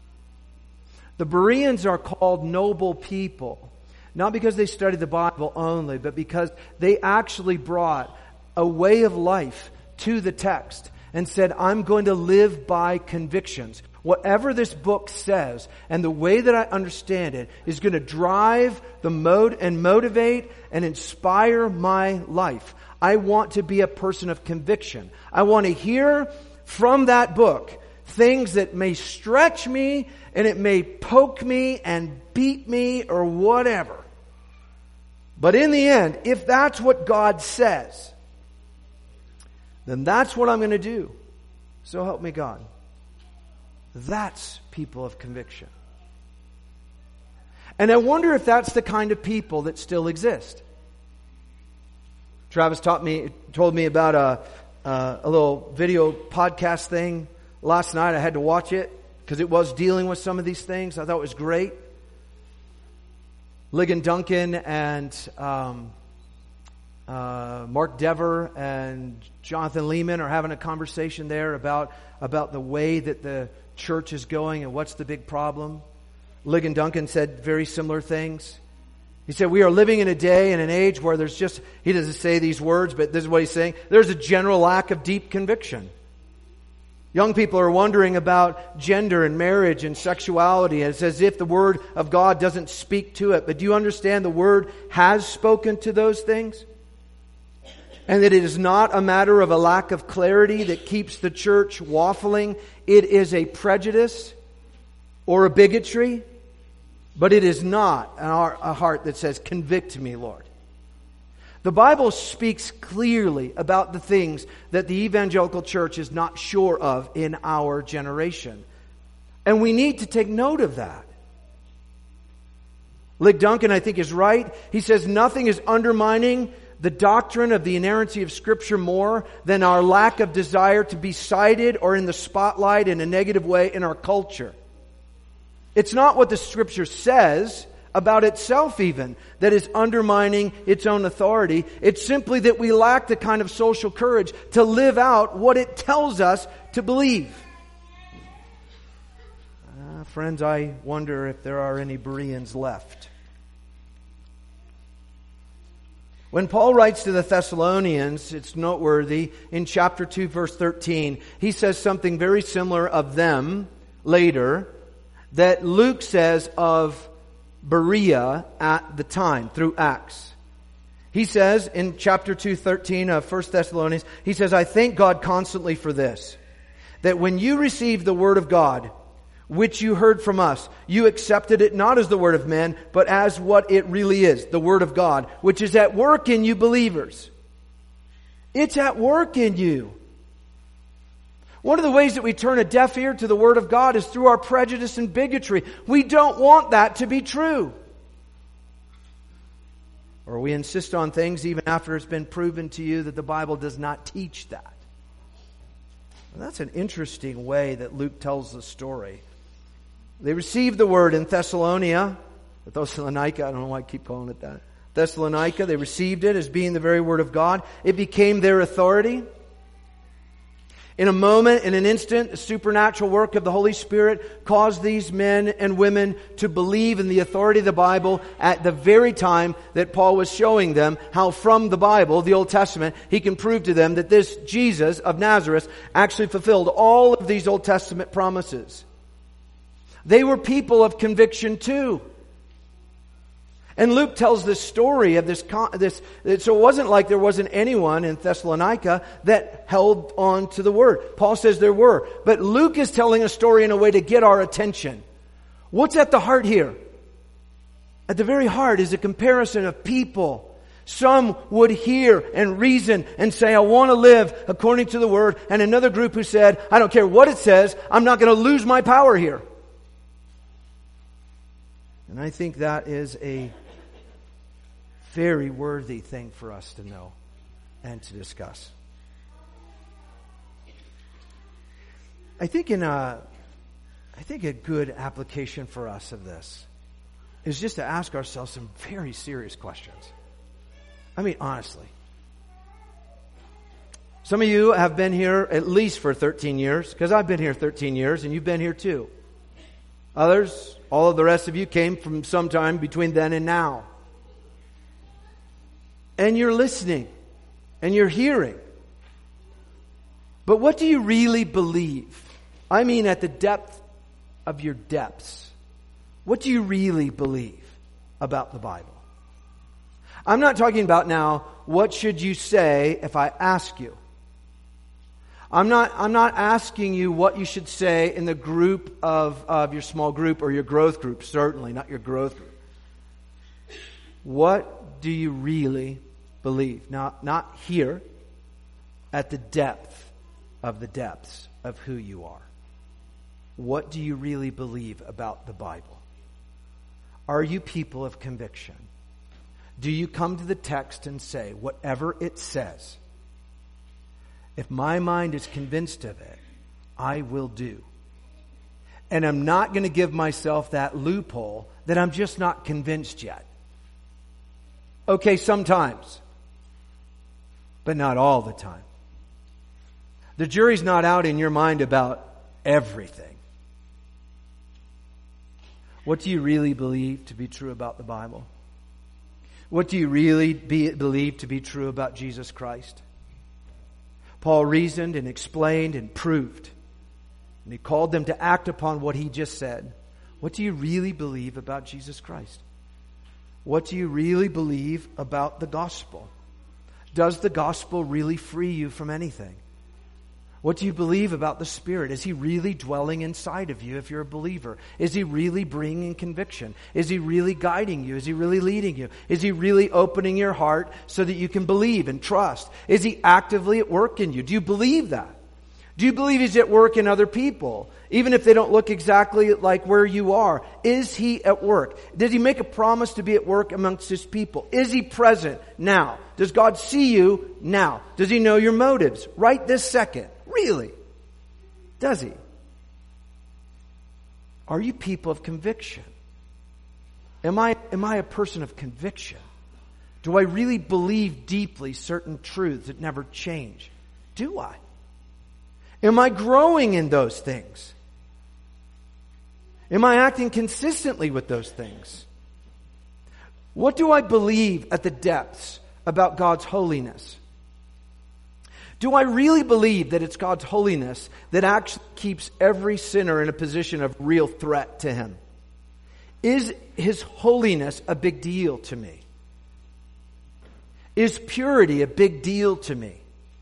The Bereans are called noble people, not because they studied the Bible only, but because they actually brought a way of life to the text and said, I'm going to live by convictions. Whatever this book says and the way that I understand it is going to drive the mode and motivate and inspire my life. I want to be a person of conviction. I want to hear from that book things that may stretch me and it may poke me and beat me or whatever. But in the end, if that's what God says, then that's what I'm going to do. So help me God. That's people of conviction. And I wonder if that's the kind of people that still exist. Travis taught me, told me about a, uh, a little video podcast thing last night. I had to watch it because it was dealing with some of these things. I thought it was great. Ligon Duncan and um, uh, Mark Dever and Jonathan Lehman are having a conversation there about, about the way that the church is going and what's the big problem. Ligon Duncan said very similar things. He said, we are living in a day and an age where there's just, he doesn't say these words, but this is what he's saying. There's a general lack of deep conviction. Young people are wondering about gender and marriage and sexuality. It's as if the Word of God doesn't speak to it. But do you understand the Word has spoken to those things? And that it is not a matter of a lack of clarity that keeps the church waffling. It is a prejudice or a bigotry, but it is not a heart that says, convict me, Lord. The Bible speaks clearly about the things that the evangelical church is not sure of in our generation. And we need to take note of that. Ligon Duncan, I think, is right. He says nothing is undermining the doctrine of the inerrancy of Scripture more than our lack of desire to be cited or in the spotlight in a negative way in our culture. It's not what the Scripture says about itself even that is undermining its own authority. It's simply that we lack the kind of social courage to live out what it tells us to believe. Uh, friends, I wonder if there are any Bereans left. When Paul writes to the Thessalonians, it's noteworthy, in chapter two, verse thirteen, he says something very similar of them later that Luke says of Berea at the time through Acts. He says in chapter two, thirteen of First Thessalonians, he says, I thank God constantly for this, that when you received the word of God, which you heard from us, you accepted it not as the word of men, but as what it really is, the word of God, which is at work in you believers. It's at work in you. One of the ways that we turn a deaf ear to the word of God is through our prejudice and bigotry. We don't want that to be true. Or we insist on things even after it's been proven to you that the Bible does not teach that. Well, that's an interesting way that Luke tells the story. They received the word in Thessalonica, Thessalonica, I don't know why I keep calling it that. Thessalonica, they received it as being the very word of God. It became their authority. In a moment, in an instant, the supernatural work of the Holy Spirit caused these men and women to believe in the authority of the Bible at the very time that Paul was showing them how from the Bible, the Old Testament, he can prove to them that this Jesus of Nazareth actually fulfilled all of these Old Testament promises. They were people of conviction too. And Luke tells this story of this, this, so it wasn't like there wasn't anyone in Thessalonica that held on to the word. Paul says there were. But Luke is telling a story in a way to get our attention. What's at the heart here? At the very heart is a comparison of people. Some would hear and reason and say, I want to live according to the word. And another group who said, I don't care what it says, I'm not going to lose my power here. And I think that is a very worthy thing for us to know and to discuss. I think in a, I think a good application for us of this is just to ask ourselves some very serious questions. I mean, honestly. Some of you have been here at least for thirteen years, because I've been here thirteen years and you've been here too. Others, all of the rest of you came from some time between then and now. And you're listening and you're hearing. But what do you really believe? I mean, at the depth of your depths. What do you really believe about the Bible? I'm not talking about now, what should you say if I ask you? I'm not, I'm not asking you what you should say in the group of, of your small group or your growth group. Certainly not your growth group. What do you really believe? Now, not here, at the depth of the depths of who you are. What do you really believe about the Bible? Are you people of conviction? Do you come to the text and say, whatever it says, if my mind is convinced of it, I will do. And I'm not going to give myself that loophole that I'm just not convinced yet. Okay, sometimes, but not all the time. The jury's not out in your mind about everything. What do you really believe to be true about the Bible? What do you really be, believe to be true about Jesus Christ? Paul reasoned and explained and proved. And he called them to act upon what he just said. What do you really believe about Jesus Christ? What do you really believe about the gospel? Does the gospel really free you from anything? What do you believe about the Spirit? Is He really dwelling inside of you if you're a believer? Is He really bringing conviction? Is He really guiding you? Is He really leading you? Is He really opening your heart so that you can believe and trust? Is He actively at work in you? Do you believe that? Do you believe He's at work in other people? Even if they don't look exactly like where you are. Is He at work? Did He make a promise to be at work amongst His people? Is He present now? Does God see you now? Does He know your motives right this second? Really? Does He? Are you people of conviction? Am I, am I a person of conviction? Do I really believe deeply certain truths that never change? Do I? Am I growing in those things? Am I acting consistently with those things? What do I believe at the depths about God's holiness? Do I really believe that it's God's holiness that actually keeps every sinner in a position of real threat to Him? Is His holiness a big deal to me? Is purity a big deal to me?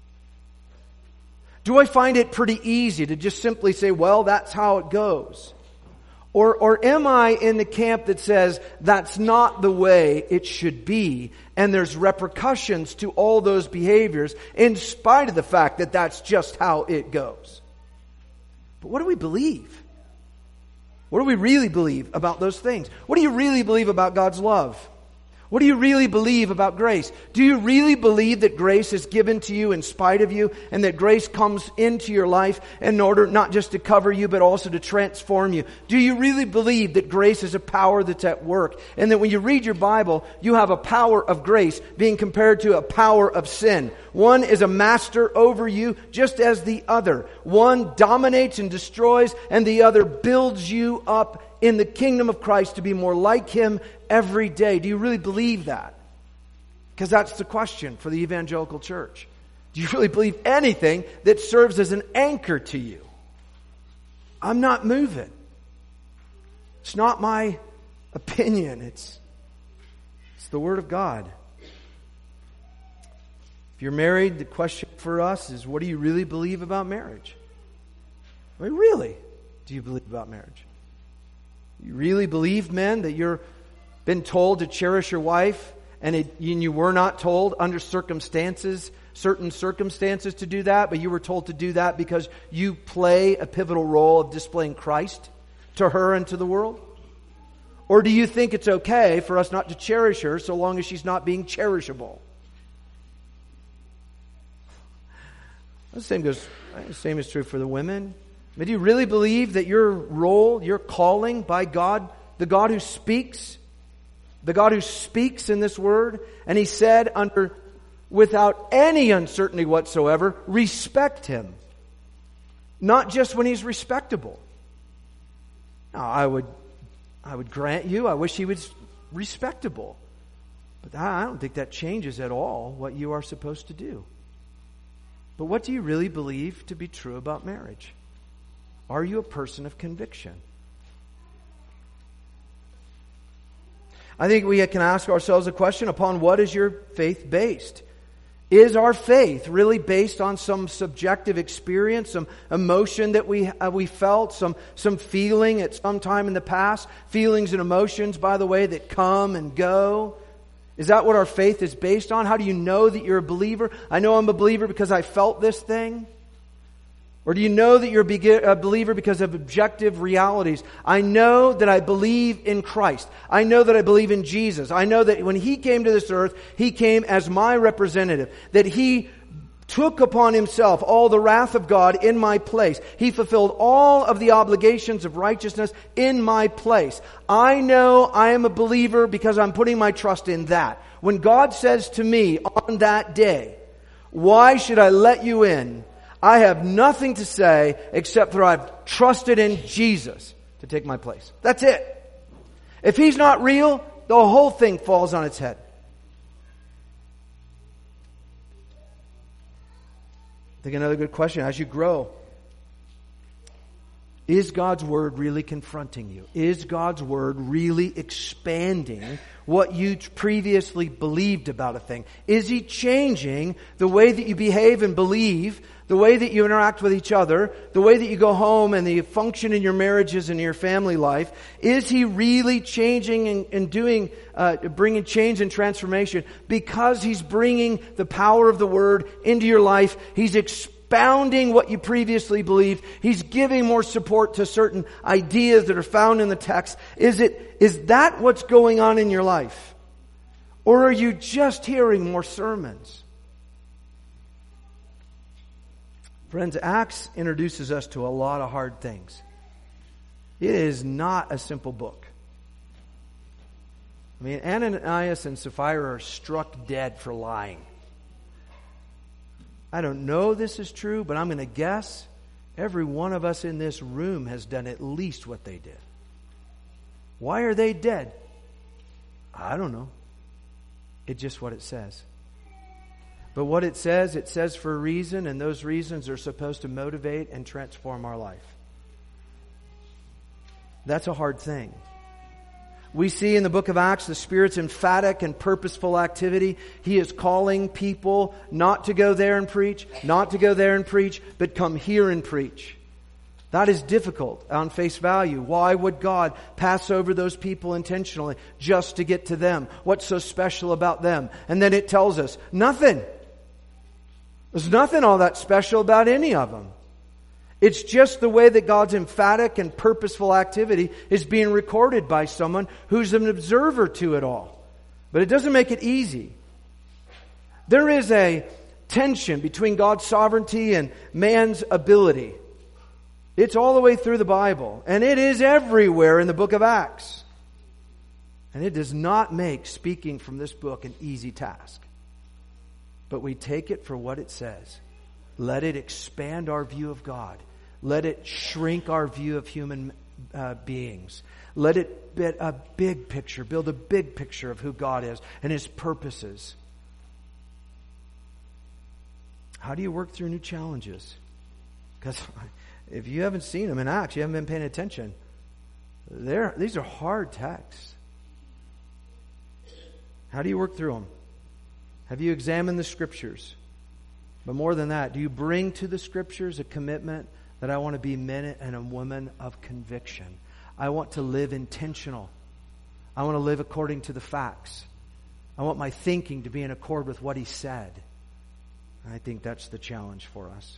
Do I find it pretty easy to just simply say, well, that's how it goes? Or, or am I in the camp that says that's not the way it should be, and there's repercussions to all those behaviors in spite of the fact that that's just how it goes? But what do we believe? What do we really believe about those things? What do you really believe about God's love? What do you really believe about grace? Do you really believe that grace is given to you in spite of you, and that grace comes into your life in order not just to cover you but also to transform you? Do you really believe that grace is a power that's at work, and that when you read your Bible, you have a power of grace being compared to a power of sin? One is a master over you just as the other. One dominates and destroys, and the other builds you up in the kingdom of Christ to be more like Him every day. Do you really believe that? Because that's the question for the evangelical church. Do you really believe anything that serves as an anchor to you? I'm not moving. It's not my opinion. It's, it's the Word of God. If you're married, the question for us is, what do you really believe about marriage? I mean, really, do you believe about marriage? You really believe, men, that you're been told to cherish your wife, and, it, and you were not told under circumstances, certain circumstances to do that, but you were told to do that because you play a pivotal role of displaying Christ to her and to the world? Or do you think it's okay for us not to cherish her so long as she's not being cherishable? The same goes. The same is true for the women. But do you really believe that your role, your calling by God, the God who speaks, the God who speaks in this word, and He said under without any uncertainty whatsoever, respect Him. Not just when He's respectable. Now, I would I would grant you, I wish He was respectable. But I don't think that changes at all what you are supposed to do. But what do you really believe to be true about marriage? Are you a person of conviction? I think we can ask ourselves a question, upon what is your faith based? Is our faith really based on some subjective experience, some emotion that we uh, we felt, some, some feeling at some time in the past? Feelings and emotions, by the way, that come and go. Is that what our faith is based on? How do you know that you're a believer? I know I'm a believer because I felt this thing. Or do you know that you're a believer because of objective realities? I know that I believe in Christ. I know that I believe in Jesus. I know that when He came to this earth, He came as my representative. That He took upon Himself all the wrath of God in my place. He fulfilled all of the obligations of righteousness in my place. I know I am a believer because I'm putting my trust in that. When God says to me on that day, "Why should I let you in?" I have nothing to say except that I've trusted in Jesus to take my place. That's it. If He's not real, the whole thing falls on its head. I think another good question as you grow. Is God's Word really confronting you? Is God's Word really expanding what you previously believed about a thing? Is He changing the way that you behave and believe, the way that you interact with each other, the way that you go home and the function in your marriages and your family life? Is He really changing and, and doing, uh, bringing change and transformation because He's bringing the power of the Word into your life? He's expounding what you previously believed. He's giving more support to certain ideas that are found in the text. Is it, is that what's going on in your life? Or are you just hearing more sermons? Friends, Acts introduces us to a lot of hard things. It is not a simple book. I mean, Ananias and Sapphira are struck dead for lying. I don't know this is true, but I'm going to guess every one of us in this room has done at least what they did. Why are they dead? I don't know. It's just what it says. But what it says, it says for a reason, and those reasons are supposed to motivate and transform our life. That's a hard thing. We see in the book of Acts the Spirit's emphatic and purposeful activity. He is calling people not to go there and preach, not to go there and preach, but come here and preach. That is difficult on face value. Why would God pass over those people intentionally just to get to them? What's so special about them? And then it tells us, nothing. There's nothing all that special about any of them. It's just the way that God's emphatic and purposeful activity is being recorded by someone who's an observer to it all. But it doesn't make it easy. There is a tension between God's sovereignty and man's ability. It's all the way through the Bible, and it is everywhere in the book of Acts. And it does not make speaking from this book an easy task. But we take it for what it says. Let it expand our view of God. Let it shrink our view of human uh, beings. Let it build a big picture, build a big picture of who God is and His purposes. How do you work through new challenges? Because if you haven't seen them in Acts, you haven't been paying attention. They're, these are hard texts. How do you work through them? Have you examined the Scriptures? But more than that, do you bring to the Scriptures a commitment that I want to be men and a woman of conviction? I want to live intentional. I want to live according to the facts. I want my thinking to be in accord with what He said. And I think that's the challenge for us.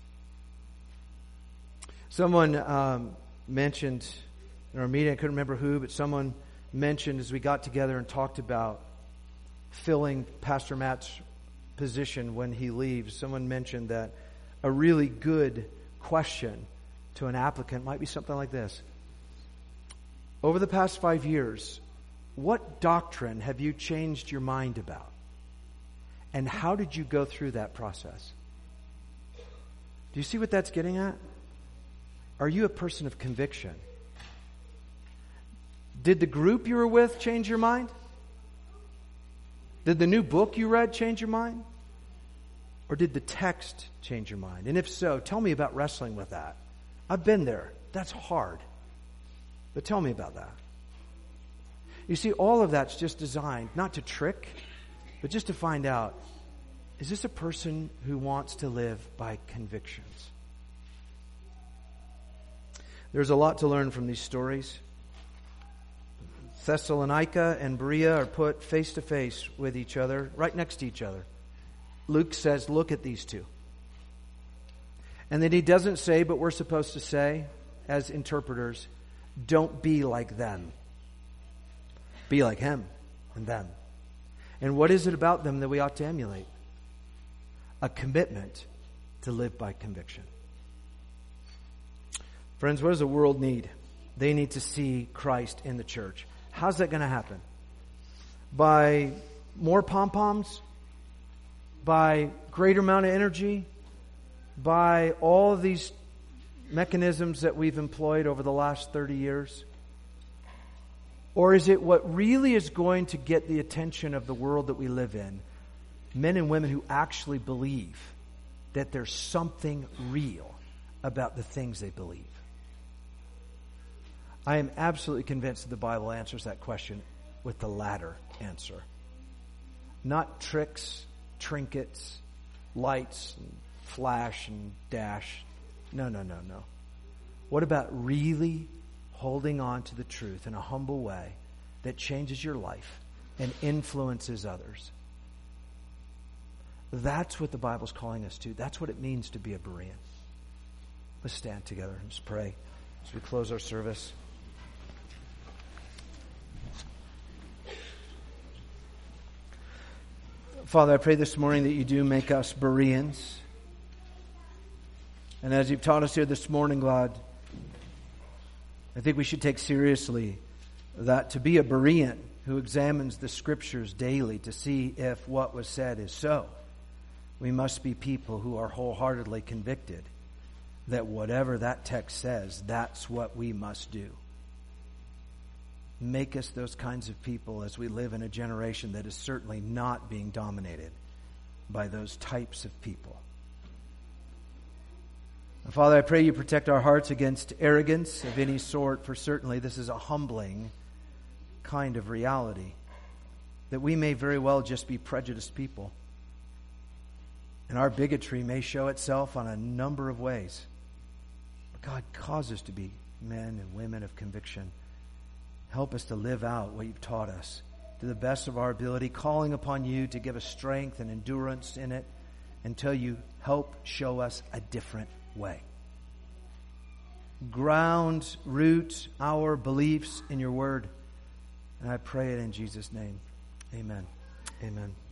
Someone um, mentioned in our meeting, I couldn't remember who, but someone mentioned as we got together and talked about filling Pastor Matt's position when he leaves, someone mentioned that a really good question to an applicant might be something like this. Over the past five years, what doctrine have you changed your mind about? And how did you go through that process? Do you see what that's getting at? Are you a person of conviction? Did the group you were with change your mind? Did the new book you read change your mind? Or did the text change your mind? And if so, tell me about wrestling with that. I've been there. That's hard. But tell me about that. You see, all of that's just designed not to trick, but just to find out, is this a person who wants to live by convictions? There's a lot to learn from these stories. Thessalonica and Berea are put face to face with each other, right next to each other. Luke says, look at these two. And then he doesn't say, but we're supposed to say, as interpreters, don't be like them. Be like him and them. And what is it about them that we ought to emulate? A commitment to live by conviction. Friends, what does the world need? They need to see Christ in the church. How's that going to happen? By more pom-poms? By greater amount of energy? By all of these mechanisms that we've employed over the last thirty years? Or is it what really is going to get the attention of the world that we live in? Men and women who actually believe that there's something real about the things they believe. I am absolutely convinced that the Bible answers that question with the latter answer. Not tricks, trinkets, lights, and flash and dash. No, no, no, no. What about really holding on to the truth in a humble way that changes your life and influences others? That's what the Bible's calling us to. That's what it means to be a Berean. Let's stand together and just pray as we close our service. Father, I pray this morning that you do make us Bereans. And as you've taught us here this morning, God, I think we should take seriously that to be a Berean who examines the Scriptures daily to see if what was said is so, we must be people who are wholeheartedly convicted that whatever that text says, that's what we must do. Make us those kinds of people as we live in a generation that is certainly not being dominated by those types of people. Father, I pray you protect our hearts against arrogance of any sort, for certainly this is a humbling kind of reality, that we may very well just be prejudiced people. And our bigotry may show itself on a number of ways. But God, cause us to be men and women of conviction. Help us to live out what you've taught us to the best of our ability, calling upon you to give us strength and endurance in it until you help show us a different way. Ground, root our beliefs in your word. And I pray it in Jesus' name. Amen. Amen.